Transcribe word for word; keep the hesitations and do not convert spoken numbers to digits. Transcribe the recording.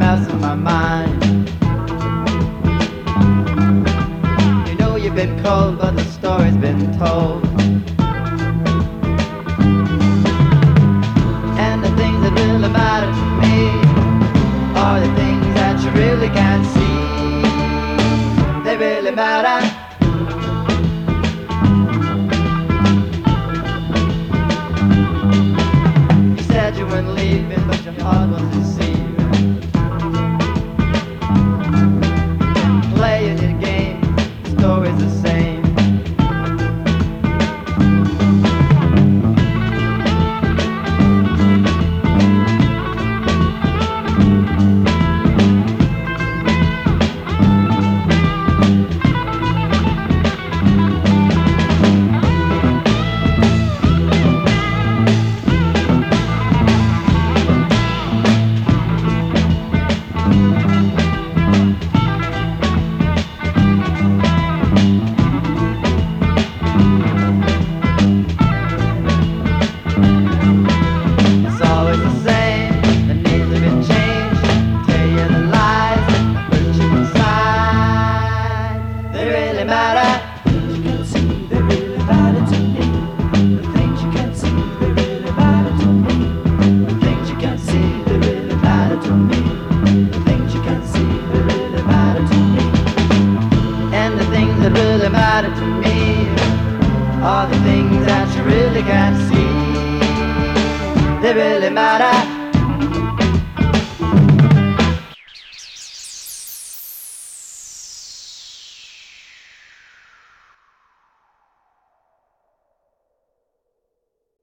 else on my mind. You know you've been cold, but the story's been told. And the things that really matter to me are the things that you really can't see. They really matter. You said you weren't leaving, but your heart was deceiving. Playing your game, the story's the same. Matter to me are the things that you really can't see. They really matter.